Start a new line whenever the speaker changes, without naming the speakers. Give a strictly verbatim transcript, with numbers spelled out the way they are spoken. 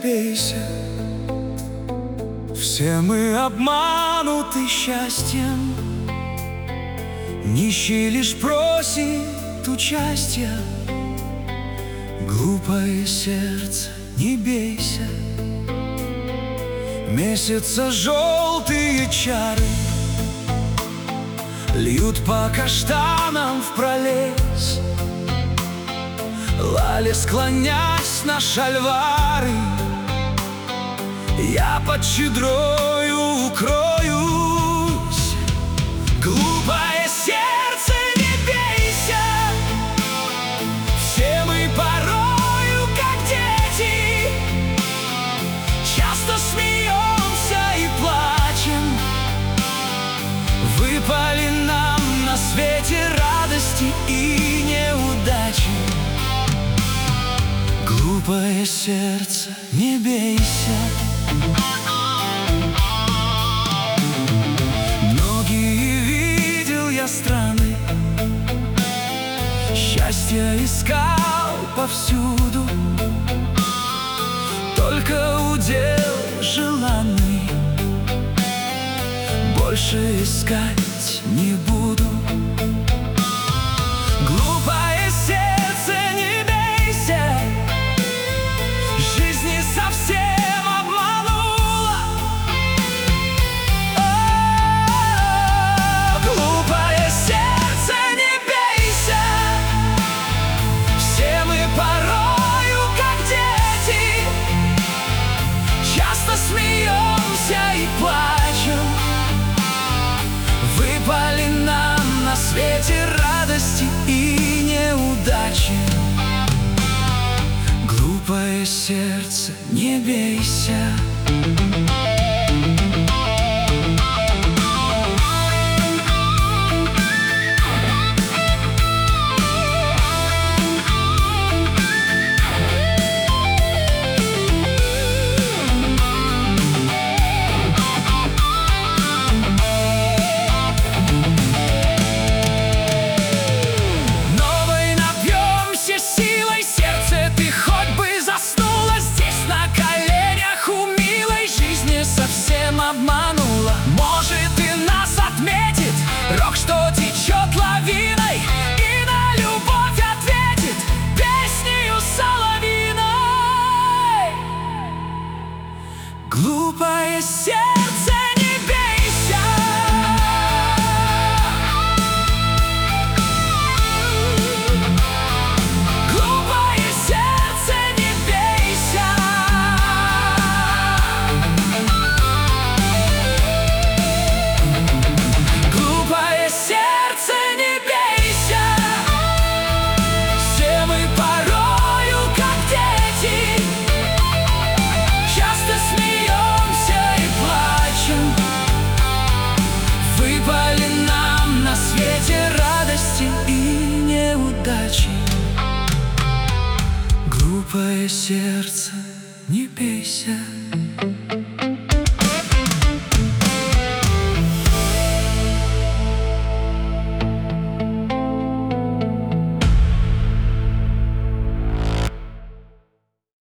бейся. Все мы обмануты счастьем, нищий лишь просит участия. Глупое сердце, не бейся. Месяца желтые чары льют по каштанам в пролез. Лали, склонясь на шальвары, я под щедрою укроюсь. Глупое сердце, не бейся. Все мы порою, как дети, часто смеемся и плачем. Выпали нам на свете радости и неудачи. Глупое сердце, не бейся. Многие видел я страны, счастье искал повсюду, только удел желанный больше искать не буду. Глупое сердце, не бейся. Жизнь не совсем обманула. О, глупое сердце, не бейся. Все мы порою, как дети, часто смеемся и плачем. Выпали нам на свете радости и неудачи. Глупое сердце, не бейся. Обманула. Может, и нас отметит рок, что течет лавиной, и на любовь ответит песнею соловиной. Глупое сердце, не бейся. Глупое сердце, не бейся. Глупое сердце, не бейся.